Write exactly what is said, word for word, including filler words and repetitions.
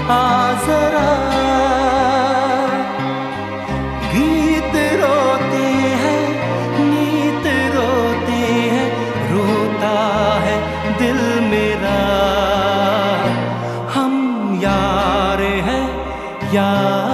आ जरा। गीत रोते हैं, नीत रोते हैं, रोता है दिल मेरा। हम यार हैं यार।